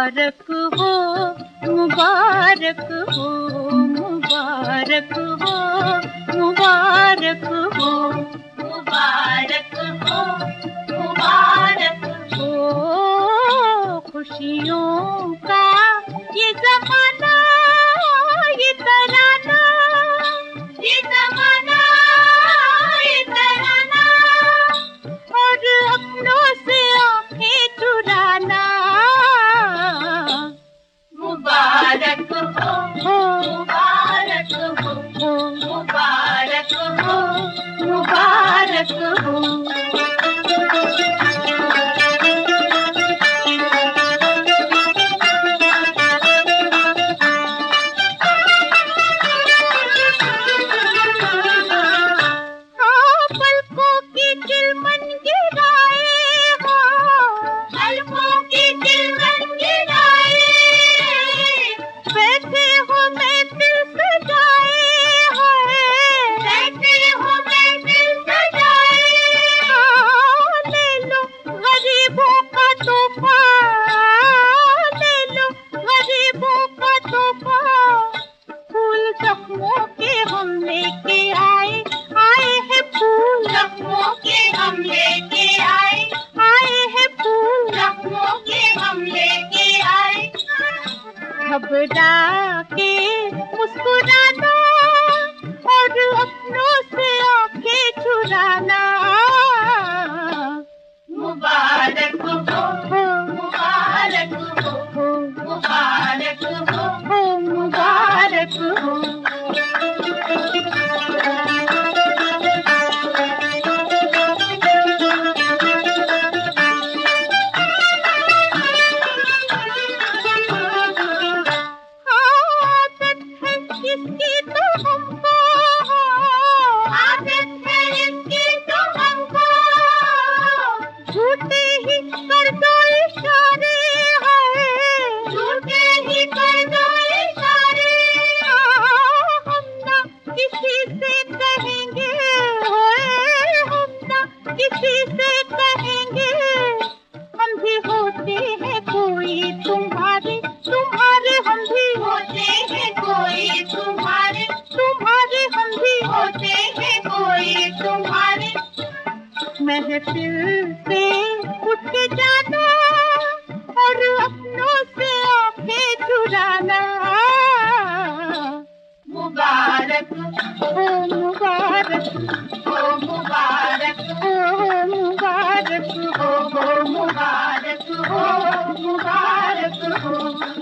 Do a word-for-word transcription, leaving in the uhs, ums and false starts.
मुबारक हो, मुबारक हो, मुबारक हो, मुबारक हो, मुबारक हो, मुबारक हो। खुशियों का ये ज़माना, ये तराना, ये ज़माना, ये तराना, और अपनों से आँखें चुराना। मुबारक हो, मुबारक हो, मुबारक हो, मुबारक हो। घबरा के मुस्कुराना और अपनों से आँखें चुराना। मुबारक हो, मुबारक हो, मुबारक हो, मुबारक हो। इसकी तो हमको आदत है, इसकी तो हमको झूठे ही कर दो इशारे, है झूठे ही कर दो इशारे। हम ना किसी से कहेंगे, हम ना किसी से कहेंगे, हम भी होते हैं कोई तुम्हारे, तुम्हारे हम भी होते हैं कोई तुम्हारे, तुम्हारे हम भी होते हैं कोई तुम्हारे। महफिल से उठ के जाना और अपनों से आँखें चुराना। मुबारक हो, मुबारक हो, मुबारक हो, मुबारक हो, मुबारक हो, मुबारक हो।